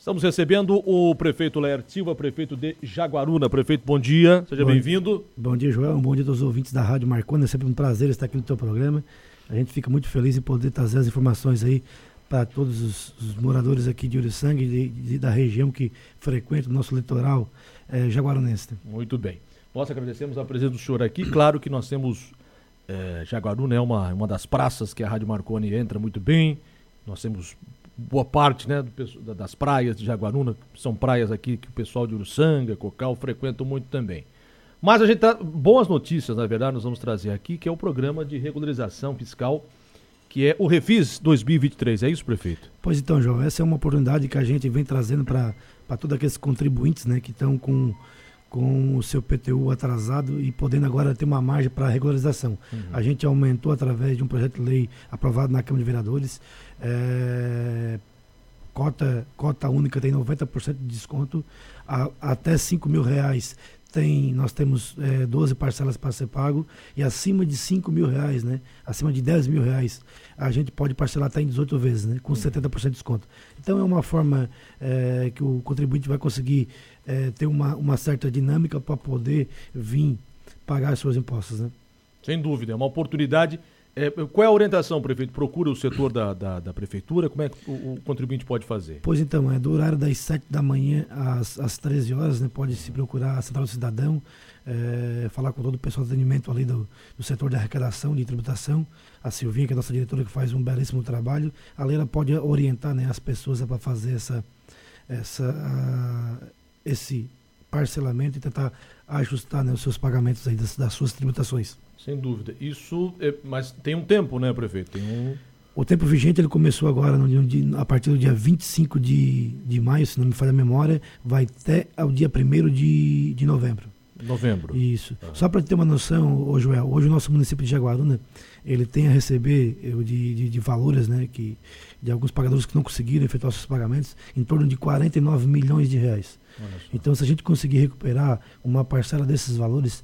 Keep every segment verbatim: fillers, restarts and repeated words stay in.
Estamos recebendo o prefeito Laerte Silva, prefeito de Jaguaruna. Prefeito, bom dia, seja bem-vindo. Bom dia, Joel, bom dia a todos os ouvintes da Rádio Marconi. É sempre um prazer estar aqui no teu programa. A gente fica muito feliz em poder trazer as informações aí para todos os, os moradores aqui de Uruçanga e de, de, da região que frequentam o nosso litoral é, jaguarunense. Muito bem. Nós agradecemos a presença do senhor aqui. Claro que nós temos, é, Jaguaruna é uma, uma das praças que a Rádio Marconi entra muito bem. Nós temos boa parte, né, do, das praias de Jaguaruna, são praias aqui que o pessoal de Uruçanga, Cocal frequentam muito também. Mas a gente tá, boas notícias, na verdade, nós vamos trazer aqui, que é o programa de regularização fiscal, que é o Refis dois mil e vinte e três, é isso, prefeito? Pois então, João, essa é uma oportunidade que a gente vem trazendo para todos aqueles contribuintes, né, que estão com, com o seu P T U atrasado e podendo agora ter uma margem para regularização. Uhum. A gente aumentou através de um projeto de lei aprovado na Câmara de Vereadores, é, cota, cota única tem noventa por cento de desconto, a, até cinco mil reais. Tem, nós temos é, doze parcelas para ser pago e acima de cinco mil reais, né? Acima de dez mil reais, a gente pode parcelar até em dezoito vezes, né? Com setenta por cento de desconto. Então é uma forma é, que o contribuinte vai conseguir é, ter uma, uma certa dinâmica para poder vir pagar os seus impostos, né? Sem dúvida, é uma oportunidade. É, qual é a orientação, prefeito? Procura o setor da, da, da prefeitura? Como é que o, o contribuinte pode fazer? Pois então, é do horário das sete da manhã às, às treze horas, né? Pode se procurar a Central do Cidadão, é, falar com todo o pessoal de atendimento ali do, do setor de arrecadação, de tributação, a Silvinha, que é a nossa diretora, que faz um belíssimo trabalho. A Leila pode orientar, né, as pessoas para fazer essa, essa, a, esse parcelamento e tentar ajustar, né, os seus pagamentos aí das, das suas tributações. Sem dúvida. Isso, é, mas tem um tempo, né, prefeito? Tem um... O tempo vigente ele começou agora, no, no, a partir do dia vinte e cinco de, de maio, se não me falha a memória, vai até ao dia primeiro de, de novembro. Novembro. Isso. Ah. Só para ter uma noção, ô Joel, hoje o nosso município de Jaguaruna, ele tem a receber eu, de, de, de valores, né, que, de alguns pagadores que não conseguiram efetuar seus pagamentos, em torno de quarenta e nove milhões de reais. Então, se a gente conseguir recuperar uma parcela desses valores,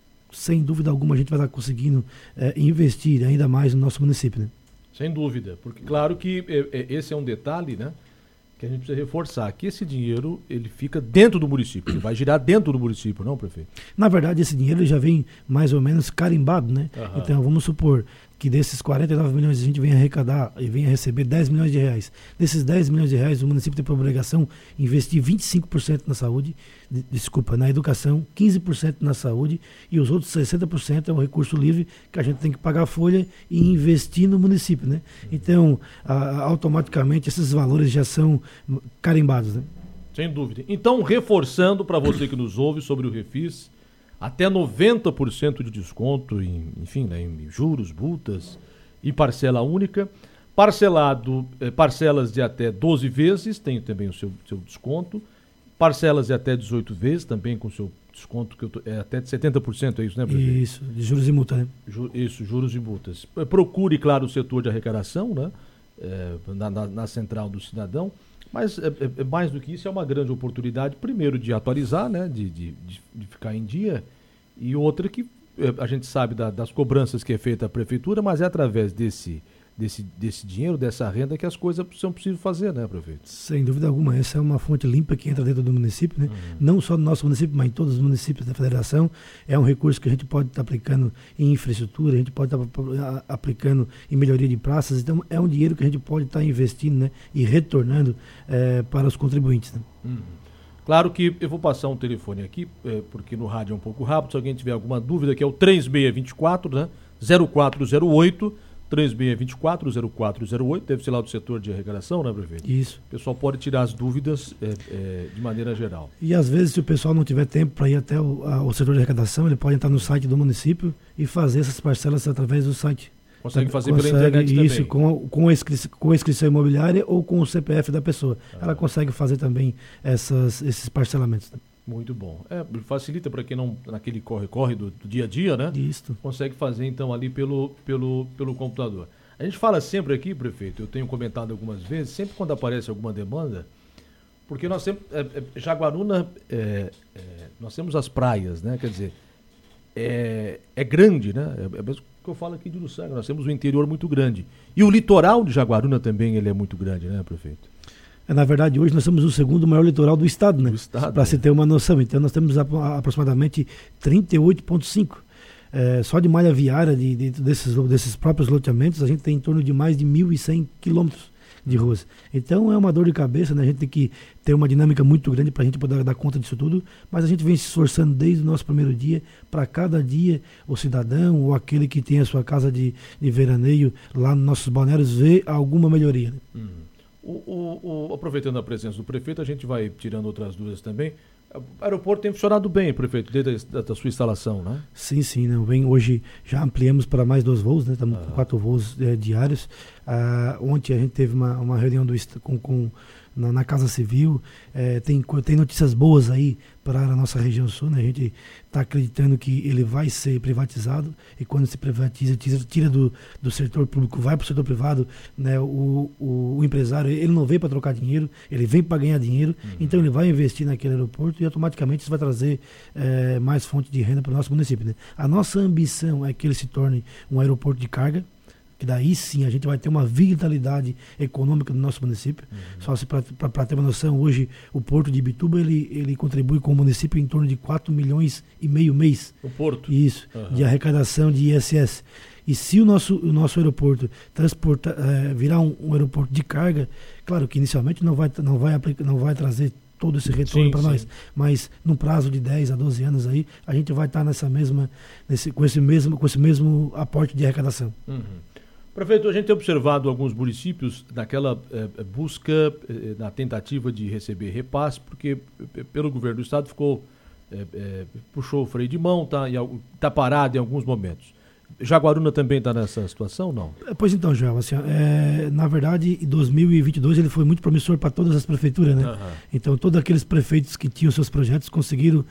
sem dúvida alguma a gente vai estar conseguindo é, investir ainda mais no nosso município, né? Sem dúvida, porque claro que é, é, esse é um detalhe, né, que a gente precisa reforçar, que esse dinheiro ele fica dentro do município, ele vai girar dentro do município, não, prefeito? Na verdade, esse dinheiro já vem mais ou menos carimbado, né? Aham. Então, vamos supor que desses quarenta e nove milhões a gente venha arrecadar e venha receber dez milhões de reais. Desses dez milhões de reais, o município tem por obrigação investir vinte e cinco por cento na saúde, de, desculpa, na educação, quinze por cento na saúde e os outros sessenta por cento é um recurso livre que a gente tem que pagar a folha e investir no município, né? Então, a, automaticamente, esses valores já são carimbados, né? Sem dúvida. Então, reforçando para você que nos ouve sobre o Refis, até noventa por cento de desconto, em, enfim, né, em juros, multas e parcela única. Parcelado, eh, parcelas de até doze vezes, tem também o seu, seu desconto. Parcelas de até dezoito vezes, também com o seu desconto, que eu tô, é até de setenta por cento, é isso, né, prefeito? Isso, de juros e multas, né? Ju, isso, juros e multas. Procure, claro, o setor de arrecadação, né, é, na, na, na Central do Cidadão. Mas é, é, mais do que isso, é uma grande oportunidade, primeiro, de atualizar, né, de, de, de ficar em dia, e outra que é, a gente sabe da, das cobranças que é feita a prefeitura, mas é através desse, desse, desse dinheiro, dessa renda, que as coisas são possíveis fazer, né, prefeito? Sem dúvida alguma, essa é uma fonte limpa que entra dentro do município, né? Uhum. Não só no nosso município, mas em todos os municípios da federação. É um recurso que a gente pode estar aplicando em infraestrutura, a gente pode estar aplicando em melhoria de praças, então é um dinheiro que a gente pode estar investindo, né, e retornando é, para os contribuintes, né? Uhum. Claro que eu vou passar um telefone aqui, é, porque no rádio é um pouco rápido, se alguém tiver alguma dúvida, que é o três seis dois quatro, né, zero quatro zero oito, três seis dois quatro, zero quatro zero oito, deve ser lá do setor de arrecadação, né, prefeito? Isso. O pessoal pode tirar as dúvidas é, é, de maneira geral. E às vezes, se o pessoal não tiver tempo para ir até o, a, o setor de arrecadação, ele pode entrar no site do município e fazer essas parcelas através do site. Consegue fazer consegue pela internet isso, também? com, com, a inscri- com a inscrição imobiliária ou com o C P F da pessoa. Ah. Ela consegue fazer também essas, esses parcelamentos. Muito bom. É, facilita para quem não, naquele corre-corre do, do dia a dia, né? Isso. Consegue fazer, então, ali pelo, pelo, pelo computador. A gente fala sempre aqui, prefeito, eu tenho comentado algumas vezes, sempre quando aparece alguma demanda, porque nós sempre, é, é, Jaguaruna, é, é, nós temos as praias, né? Quer dizer, é, é grande, né? É, é mesmo que eu falo aqui de Uruçanga, nós temos um interior muito grande. E o litoral de Jaguaruna também ele é muito grande, né, prefeito? Na verdade, hoje nós somos o segundo maior litoral do estado, né? Para é. se ter uma noção. Então nós temos a, a, aproximadamente trinta e oito vírgula cinco. É, só de malha viária de, de, desses, desses próprios loteamentos, a gente tem em torno de mais de mil e cem quilômetros de ruas. Então é uma dor de cabeça, né? A gente tem que ter uma dinâmica muito grande para a gente poder dar conta disso tudo, mas a gente vem se esforçando desde o nosso primeiro dia, para cada dia o cidadão ou aquele que tem a sua casa de, de veraneio lá nos nossos balneários ver alguma melhoria. Né? Hum. O, o, o, aproveitando a presença do prefeito, a gente vai tirando outras dúvidas também. O aeroporto tem funcionado bem, prefeito, desde a da sua instalação, né? Sim, sim. Não, vem, hoje já ampliamos para mais dois voos, né? Estamos ah. com quatro voos é, diários. Ah, ontem a gente teve uma, uma reunião do, com, com, na, na Casa Civil. É, tem, tem notícias boas aí para a nossa região sul, né? A gente está acreditando que ele vai ser privatizado, e quando se privatiza, tira, tira do, do setor público, vai para o setor privado, né? O, o, o empresário, ele não veio para trocar dinheiro, ele vem para ganhar dinheiro, uhum. Então ele vai investir naquele aeroporto e automaticamente isso vai trazer é, mais fonte de renda para o nosso município, né? A nossa ambição é que ele se torne um aeroporto de carga, que daí sim a gente vai ter uma vitalidade econômica do nosso município. Uhum. Só se para ter uma noção, hoje o Porto de Ibituba ele, ele contribui com o município em torno de quatro milhões e meio mês. O Porto? Isso, uhum. De arrecadação de I S S. E se o nosso, o nosso aeroporto transportar, é, virar um, um aeroporto de carga, claro que inicialmente não vai, não vai, aplicar, não vai trazer todo esse retorno para nós, mas num prazo de dez a doze anos aí, a gente vai estar nessa mesma, nesse, com, esse mesmo, com esse mesmo aporte de arrecadação. Uhum. Prefeito, a gente tem observado alguns municípios naquela eh, busca, eh, na tentativa de receber repasse, porque eh, pelo governo do estado ficou, eh, eh, puxou o freio de mão, está tá parado em alguns momentos. Jaguaruna também está nessa situação, não? Pois então, João, assim, é, na verdade, em dois mil e vinte e dois ele foi muito promissor para todas as prefeituras, né? Uhum. Então, todos aqueles prefeitos que tinham seus projetos conseguiram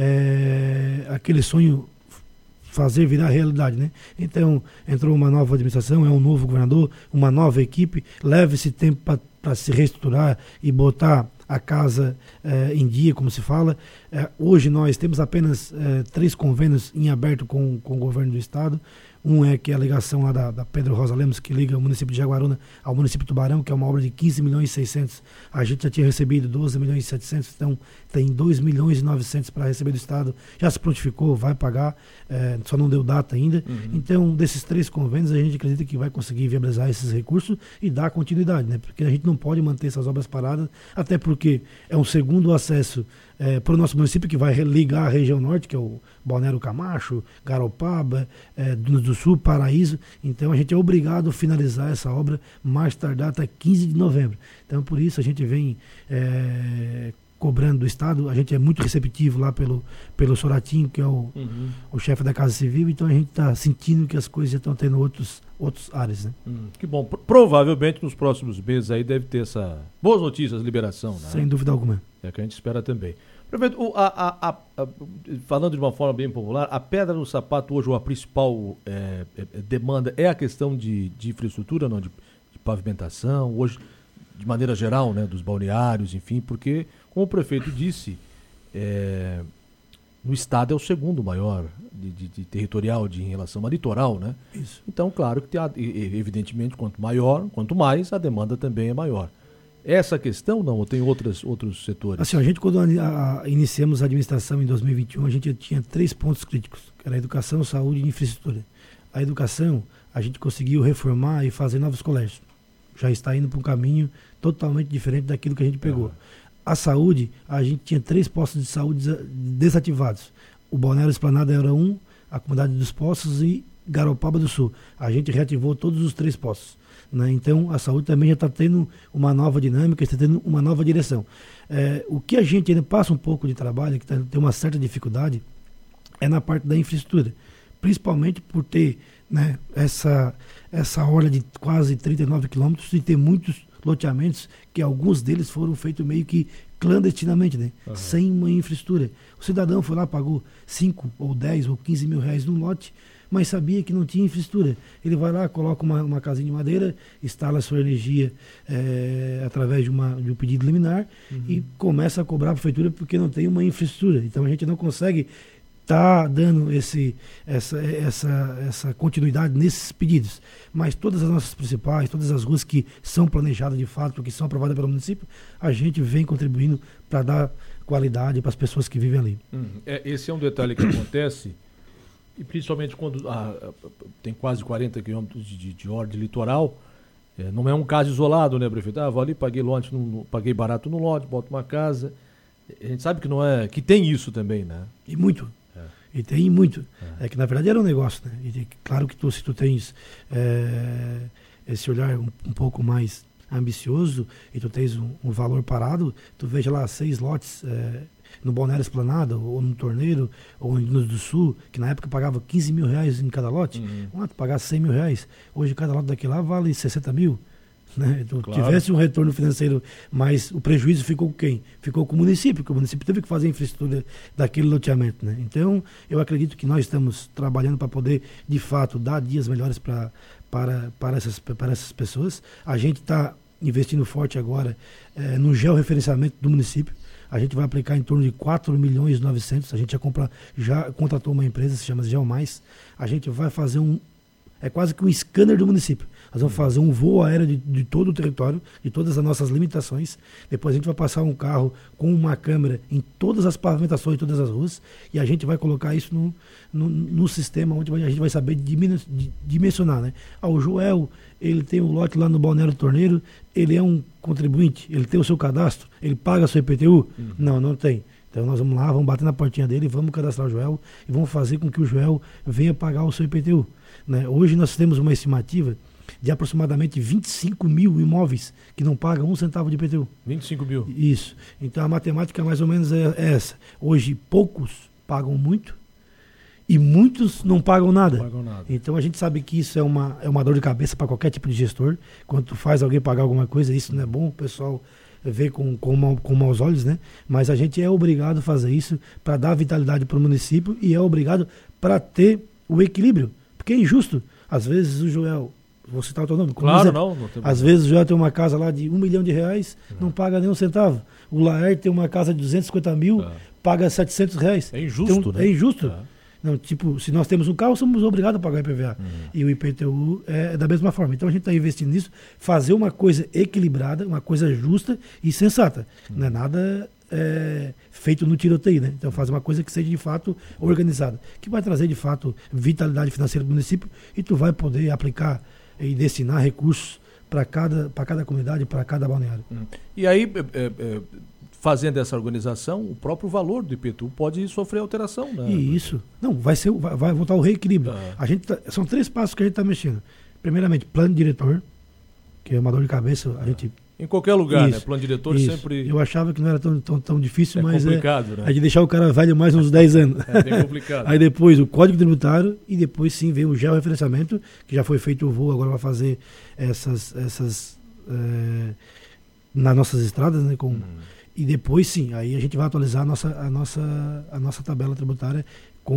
é, aquele sonho fazer virar realidade, né? Então, entrou uma nova administração, é um novo governador, uma nova equipe, leva esse tempo para se reestruturar e botar a casa eh, em dia, como se fala. Eh, hoje nós temos apenas eh, três convênios em aberto com, com o governo do estado. Um é que é a ligação lá da, da Pedro Rosa Lemos, que liga o município de Jaguaruna ao município de Tubarão, que é uma obra de quinze milhões e seiscentos. A gente já tinha recebido doze milhões e setecentos, então tem dois milhões e novecentos para receber do estado. Já se prontificou, vai pagar, é, só não deu data ainda. Uhum. Então, desses três convênios, a gente acredita que vai conseguir viabilizar esses recursos e dar continuidade, né? Porque a gente não pode manter essas obras paradas, até porque é um segundo acesso É, para o nosso município, que vai ligar a região norte, que é o Balneário Camacho, Garopaba, é, Dunas do Sul, Paraíso. Então a gente é obrigado a finalizar essa obra mais tardar até quinze de novembro. Então por isso a gente vem é, cobrando do estado, a gente é muito receptivo lá pelo, pelo Soratinho, que é o, uhum. o chefe da Casa Civil, então a gente está sentindo que as coisas já estão tendo outros, outros áreas. Né? Hum, que bom. Provavelmente nos próximos meses aí deve ter essa boas notícias, liberação. Né? Sem dúvida alguma. É o que a gente espera também. Prefeito, a, a, a, a, falando de uma forma bem popular, a pedra no sapato hoje, ou a principal é, é, demanda é a questão de, de infraestrutura, não, de, de pavimentação, hoje, de maneira geral, né, dos balneários, enfim, porque, como o prefeito disse, é, no estado é o segundo maior de, de, de territorial de, em relação ao litoral, né? Isso. Então, claro que, tem a, evidentemente, quanto maior, quanto mais, a demanda também é maior. Essa questão não? Ou tem outras, outros setores? Assim, a gente quando a, a, iniciamos a administração em dois mil e vinte e um, a gente tinha três pontos críticos, que era a educação, saúde e infraestrutura. A educação, a gente conseguiu reformar e fazer novos colégios. Já está indo para um caminho totalmente diferente daquilo que a gente pegou. Uhum. A saúde, a gente tinha três postos de saúde desativados. O Balneário Esplanada era um, a Comunidade dos Poços e Garopaba do Sul. A gente reativou todos os três postos. Né? Então a saúde também já está tendo uma nova dinâmica, está tendo uma nova direção. É, o que a gente ainda passa um pouco de trabalho, que tá, tem uma certa dificuldade, é na parte da infraestrutura, principalmente por ter, né, essa, essa orla de quase trinta e nove quilômetros e ter muitos loteamentos, que alguns deles foram feitos meio que clandestinamente, né? Uhum. Sem uma infraestrutura. O cidadão foi lá, pagou cinco ou dez ou quinze mil reais num lote, mas sabia que não tinha infraestrutura. Ele vai lá, coloca uma, uma casinha de madeira, instala a sua energia é, através de, uma, de um pedido liminar, uhum, e começa a cobrar a prefeitura porque não tem uma infraestrutura. Então a gente não consegue está dando esse, essa, essa, essa continuidade nesses pedidos. Mas todas as nossas principais, todas as ruas que são planejadas de fato, que são aprovadas pelo município, a gente vem contribuindo para dar qualidade para as pessoas que vivem ali. Hum, é, esse é um detalhe que acontece, e principalmente quando ah, tem quase quarenta quilômetros de, de, de ordem litoral, é, não é um caso isolado, né, prefeito? Ah, vou ali, paguei, lote no, no, paguei barato no lote, boto uma casa. A gente sabe que não é, que tem isso também, né? E muito. É. E tem muito. É. é que na verdade era um negócio, né? E claro que tu, se tu tens é, esse olhar um, um pouco mais ambicioso e tu tens um, um valor parado, tu veja lá seis lotes é, no Balneário Esplanada, ou no Torneiro, ou no Rio Grande do Sul, que na época pagava quinze mil reais em cada lote. Uhum. Vamos lá, tu pagasse cem mil reais. Hoje cada lote daquele lá vale sessenta mil. Né? Então, claro. Tivesse um retorno financeiro, mas o prejuízo ficou com quem? Ficou com o município, porque o município teve que fazer a infraestrutura daquele loteamento. Né? Então, eu acredito que nós estamos trabalhando para poder, de fato, dar dias melhores pra, para, para, essas, para essas pessoas. A gente está investindo forte agora é, no georreferenciamento do município. A gente vai aplicar em torno de quatro milhões e novecentos. A gente já, compra, já contratou uma empresa, se chama GeoMais. A gente vai fazer um, é quase que um scanner do município. Nós vamos fazer um voo aéreo de, de todo o território, de todas as nossas limitações. Depois a gente vai passar um carro com uma câmera em todas as pavimentações, todas as ruas, e a gente vai colocar isso no, no, no sistema onde a gente vai saber dimensionar. Né? Ah, o Joel, ele tem um lote lá no Balneário do Torneiro, ele é um contribuinte, ele tem o seu cadastro, ele paga seu I P T U? Uhum. Não, não tem. Então nós vamos lá, vamos bater na portinha dele, vamos cadastrar o Joel e vamos fazer com que o Joel venha pagar o seu I P T U. Né? Hoje nós temos uma estimativa de aproximadamente vinte e cinco mil imóveis que não pagam um centavo de I P T U. vinte e cinco mil? Isso. Então a matemática mais ou menos é, é essa. Hoje poucos pagam muito e muitos não pagam nada. Não pagam nada. Então a gente sabe que isso é uma, é uma dor de cabeça para qualquer tipo de gestor. Quando tu faz alguém pagar alguma coisa, isso não é bom, o pessoal vê com, com, mal, com maus olhos, né? Mas a gente é obrigado a fazer isso para dar vitalidade para o município e é obrigado para ter o equilíbrio. Porque é injusto. Às vezes o Joel... Vou citar o teu nome. Claro, exemplo, não. não tem às vezes já tem uma casa lá de um milhão de reais, não, não paga nem um centavo. O Laer tem uma casa de duzentos e cinquenta mil, é. paga setecentos reais. É injusto, então, né? É injusto. É. Não, tipo, se nós temos um carro, somos obrigados a pagar o I P V A. Uhum. E o I P T U é da mesma forma. Então a gente está investindo nisso, fazer uma coisa equilibrada, uma coisa justa e sensata. Uhum. Não é nada é, feito no tiroteio, né? Então fazer uma coisa que seja de fato organizada, que vai trazer de fato vitalidade financeira do município e tu vai poder aplicar e destinar recursos para cada, para cada comunidade, para cada balneário. Hum. E aí, é, é, fazendo essa organização, o próprio valor do I P T U pode sofrer alteração, né? E isso. Não, vai, ser, vai, vai voltar o reequilíbrio. Ah. A gente tá, são três passos que a gente está mexendo. Primeiramente, plano diretor, que é uma dor de cabeça. A ah. gente Em qualquer lugar, isso, né? Plano diretor isso. sempre... Eu achava que não era tão, tão, tão difícil, é mas complicado, é, né? é de deixar o cara velho mais uns dez anos. É bem complicado. Aí depois o Código Tributário e depois sim veio o georreferenciamento, que já foi feito o voo, agora vai fazer essas... essas é, nas nossas estradas, né? Com, hum. E depois sim, aí a gente vai atualizar a nossa, a nossa, a nossa tabela tributária com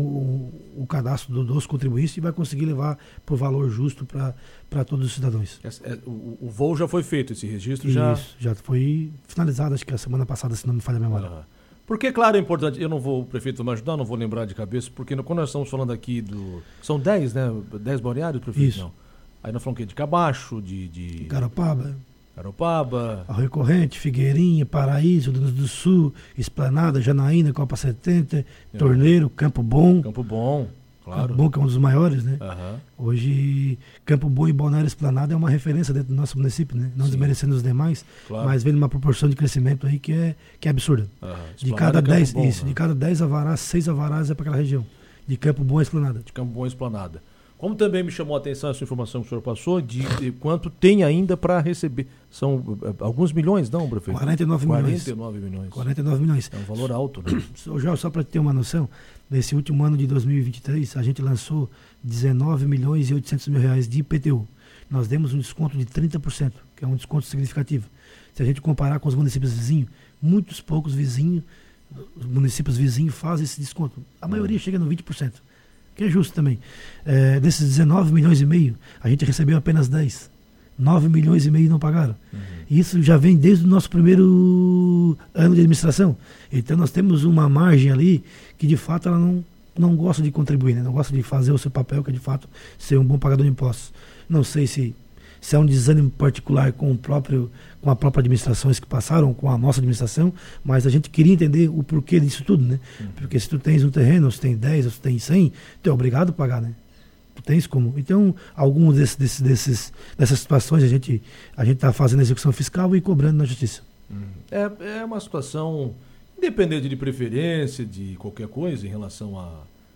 o, o cadastro do, dos contribuintes e vai conseguir levar por valor justo para todos os cidadãos. É, o, o voo já foi feito, esse registro Isso, já... Isso, já foi finalizado, acho que a semana passada, se não me falha a memória. Ah. Porque, claro, é importante, eu não vou, o prefeito vai me ajudar, não vou lembrar de cabeça, porque quando nós estamos falando aqui do... São dez, né? dez balneários, prefeito? Isso. Não. Aí nós falamos o quê? De Cabacho, de... de... Garopaba. Garopaba. Arroio Corrente, Figueirinha, Paraíso, Rio Grande do Sul, Esplanada, Janaína, Copa setenta, é. Torneiro, Campo Bom. Campo Bom, claro. Campo Bom, que é um dos maiores, né? Uhum. Hoje, Campo Bom e Balneário Esplanada é uma referência dentro do nosso município, né? Não Sim. desmerecendo os demais, claro. Mas vem numa proporção de crescimento aí que é, que é absurda. Uhum. De cada dez, Bom, isso, né? De cada dez avarás, seis avarás é para aquela região. De Campo Bom e Esplanada. De Campo Bom e Esplanada. Como também me chamou a atenção essa informação que o senhor passou, de, de quanto tem ainda para receber. São uh, alguns milhões, não, prefeito? quarenta e nove milhões. quarenta e nove milhões. quarenta e nove milhões. É um valor alto, né? Só, só para ter uma noção, nesse último ano de dois mil e vinte e três, a gente lançou dezenove milhões e oitocentos mil reais de I P T U. Nós demos um desconto de trinta por cento, que é um desconto significativo. Se a gente comparar com os municípios vizinhos, muitos poucos vizinhos, os municípios vizinhos fazem esse desconto. A maioria chega no vinte por cento. Que é justo também. É, desses dezenove milhões e meio, a gente recebeu apenas dez. nove milhões e meio não pagaram. Uhum. E isso já vem desde o nosso primeiro ano de administração. Então nós temos uma margem ali que de fato ela não, não gosta de contribuir, né? Não gosta de fazer o seu papel, que é de fato ser um bom pagador de impostos. Não sei se, se é um desânimo particular com, o próprio, com a própria administração que passaram, com a nossa administração, mas a gente queria entender o porquê disso tudo, né? Uhum. Porque se tu tens um terreno, se tu tens dez, se tu tens cem, tu é obrigado a pagar, né? Tu tens como. Então, alguns desses, desses, desses, dessas situações a gente a gente está fazendo a execução fiscal e cobrando na justiça. É, é uma situação independente de preferência, de qualquer coisa em relação a,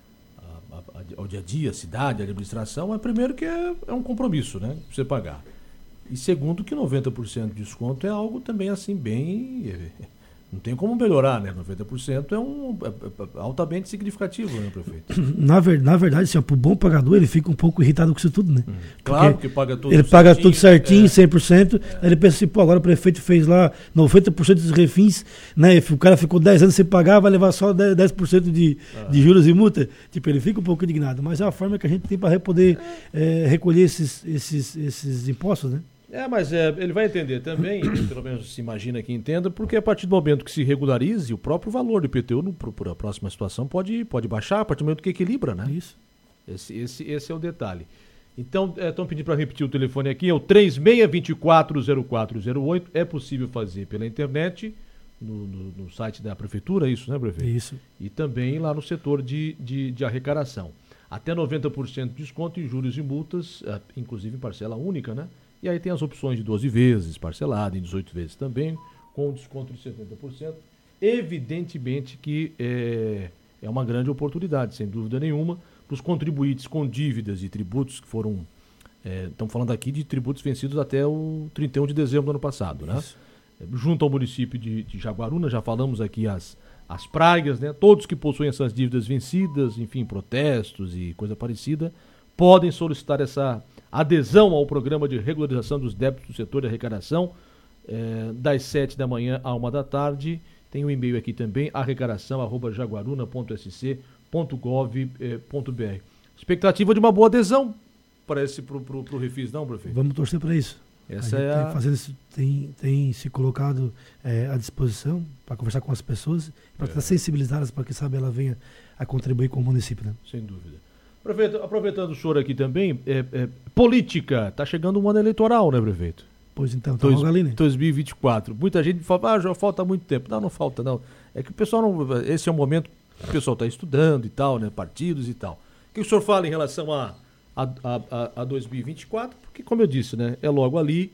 a, a, ao dia a dia, a cidade, a administração. É primeiro que é, é um compromisso, né? Pra você pagar. E segundo que noventa por cento de desconto é algo também assim bem... Não tem como melhorar, né? noventa por cento é um é, é altamente significativo, né, prefeito? Na, ver, na verdade, assim, para o bom pagador, ele fica um pouco irritado com isso tudo, né? Hum. Claro, porque paga tudo ele certinho. paga tudo certinho, é. cem por cento. É. Aí ele pensa assim, pô, agora o prefeito fez lá noventa por cento dos refins, né? O cara ficou dez anos sem pagar, vai levar só dez por cento de, ah. de juros e multa. Tipo, ele fica um pouco indignado. Mas é uma forma que a gente tem para poder é. É, recolher esses, esses, esses impostos, né? É, mas é, ele vai entender também, pelo menos se imagina que entenda, porque a partir do momento que se regularize, o próprio valor do I P T U para a próxima situação pode, pode baixar, a partir do momento que equilibra, né? Isso. Esse, esse, esse é o detalhe. Então, estão é, pedindo para repetir o telefone aqui, é o três seis dois quatro zero quatro zero oito, é possível fazer pela internet, no, no, no site da prefeitura, isso, né, prefeito? Isso. E também lá no setor de, de, de arrecadação. Até noventa por cento de desconto em juros e multas, inclusive em parcela única, né? E aí tem as opções de doze vezes, parcelado, em dezoito vezes também, com desconto de setenta por cento. Evidentemente que é, é uma grande oportunidade, sem dúvida nenhuma, para os contribuintes com dívidas e tributos que foram... É, estamos falando aqui de tributos vencidos até o trinta e um de dezembro do ano passado, né? Junto ao município de, de Jaguaruna, já falamos aqui as, as pragas, né? Todos que possuem essas dívidas vencidas, enfim, protestos e coisa parecida, podem solicitar essa adesão ao programa de regularização dos débitos do setor de arrecadação, eh, das sete da manhã à uma da tarde. Tem um e-mail aqui também, arrecadação arroba jaguaruna ponto s c ponto gov ponto b r. Expectativa de uma boa adesão para esse pro, pro, pro refis, não, prefeito? Vamos torcer para isso. Essa a é tem, a... fazendo isso, tem, tem se colocado é, à disposição para conversar com as pessoas, para é. sensibilizá-las, para que sabe ela venha a contribuir com o município, né? Sem dúvida. Prefeito, aproveitando o senhor aqui também, é, é, política, está chegando um ano eleitoral, né, prefeito? Pois então, tá logo ali, né? dois mil e vinte e quatro. Muita gente fala, ah, já falta muito tempo. Não, não falta, não. É que o pessoal não. Esse é o momento que o pessoal está estudando e tal, né? Partidos e tal. O que o senhor fala em relação a, a, a, a dois mil e vinte e quatro? Porque, como eu disse, né? É logo ali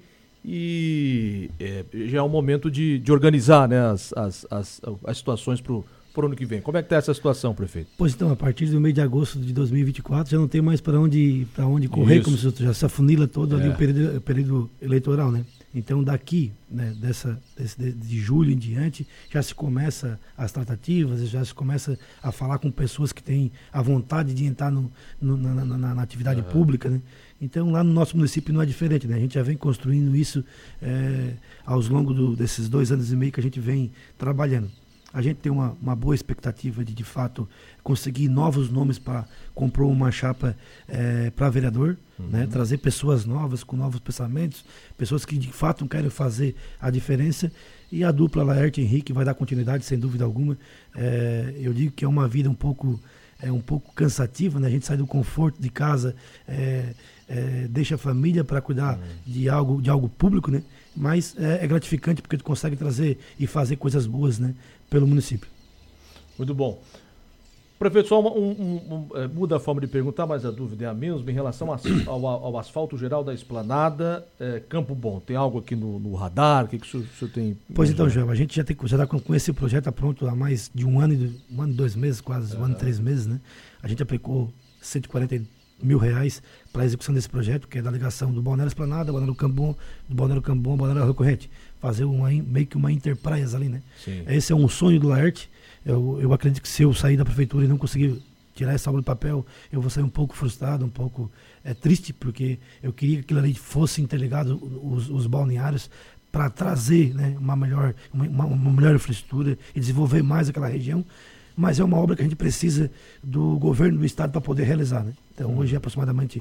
e é, já é um momento de, de organizar, né, as, as, as, as situações para o por ano que vem. Como é que está essa situação, prefeito? Pois então, a partir do mês de agosto de dois mil e vinte e quatro já não tem mais para onde, para onde correr, Isso. como se já se afunila todo é. ali o período, o período eleitoral, né? Então daqui, né, dessa, desse, de, de julho em diante, já se começa as tratativas, já se começa a falar com pessoas que têm a vontade de entrar no, no, na, na, na atividade uhum. pública, né? Então lá no nosso município não é diferente, né? A gente já vem construindo isso é, aos longos do, desses dois anos e meio que a gente vem trabalhando. A gente tem uma, uma boa expectativa de, de fato, conseguir novos nomes para compor uma chapa é, para vereador, uhum. né? Trazer pessoas novas, com novos pensamentos, pessoas que, de fato, querem fazer a diferença. E a dupla Laerte e Henrique vai dar continuidade, sem dúvida alguma. É, eu digo que é uma vida um pouco, é, um pouco cansativa, né? A gente sai do conforto de casa, é, é, deixa a família para cuidar uhum. de, algo, de algo público, né? Mas é, é gratificante porque tu consegue trazer e fazer coisas boas, né, pelo município. Muito bom. Prefeito, só um, um, um, um, muda a forma de perguntar, mas a dúvida é a mesma em relação ao, ao asfalto geral da Esplanada é, Campo Bom. Tem algo aqui no, no radar? O que, que o, senhor, o senhor tem? Pois então, João, a gente já está com, com esse projeto pronto há mais de um ano, um ano e dois meses, quase, um ano e três meses, né? A gente aplicou cento e quarenta mil reais para a execução desse projeto, que é da ligação do Balneário Esplanada, do Balneário Campo Bom, do Balneário Campo Bom, Balneário Recorrente. Fazer uma, meio que uma interpraias ali, né? Sim. Esse é um sonho do Laerte. Eu, eu acredito que se eu sair da prefeitura e não conseguir tirar essa obra do papel, eu vou sair um pouco frustrado, um pouco é, triste, porque eu queria que aquilo ali fosse interligado, os, os balneários, para trazer, né, uma, melhor, uma, uma melhor infraestrutura e desenvolver mais aquela região. Mas é uma obra que a gente precisa do governo do estado para poder realizar, né? Então, hoje, aproximadamente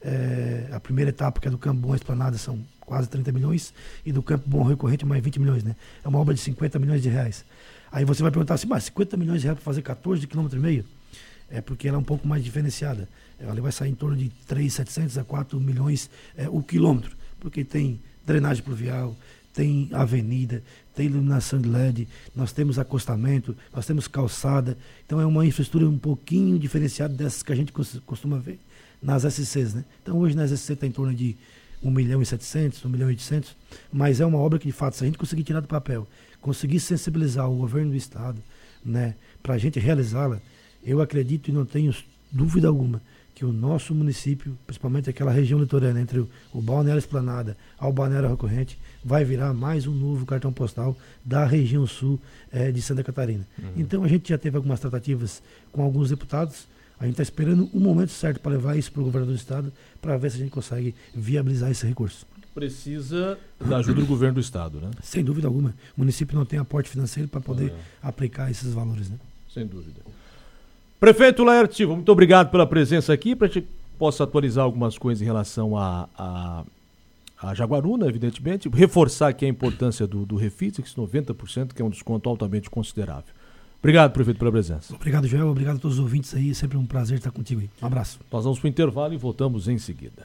É, a primeira etapa, que é do Campo Bom Esplanada, são quase trinta milhões, e do Campo Bom Recorrente mais vinte milhões, né? É uma obra de cinquenta milhões de reais. Aí você vai perguntar assim, mas cinquenta milhões de reais para fazer quatorze quilômetros e meio? É porque ela é um pouco mais diferenciada. Ela vai sair em torno de três mil e setecentos a quatro milhões é, o quilômetro, porque tem drenagem pluvial, tem avenida, tem iluminação de L E D, nós temos acostamento, nós temos calçada. Então é uma infraestrutura um pouquinho diferenciada dessas que a gente costuma ver nas S Cs, né? Então hoje nas S C está em torno de um milhão e setecentos, um milhão e oitocentos, mas é uma obra que de fato, se a gente conseguir tirar do papel, conseguir sensibilizar o governo do estado, né, para a gente realizá-la, eu acredito e não tenho dúvida alguma que o nosso município, principalmente aquela região litorânea, entre o, o Balneário Esplanada ao Balneário Recorrente, vai virar mais um novo cartão postal da região sul eh, de Santa Catarina. Uhum. Então a gente já teve algumas tratativas com alguns deputados, a gente está esperando o momento certo para levar isso para o governador do estado, para ver se a gente consegue viabilizar esse recurso. Precisa da ajuda do governo do estado, né? Sem dúvida alguma. O município não tem aporte financeiro para poder é. aplicar esses valores, né? Sem dúvida. Prefeito Laerte Silva, muito obrigado pela presença aqui, para que a gente possa atualizar algumas coisas em relação a, a, a Jaguaruna, evidentemente, reforçar aqui a importância do, do Refis, esse noventa por cento, que é um desconto altamente considerável. Obrigado, prefeito, pela presença. Obrigado, Joel. Obrigado a todos os ouvintes aí. É sempre um prazer estar contigo aí. Um abraço. Nós vamos para o intervalo e voltamos em seguida.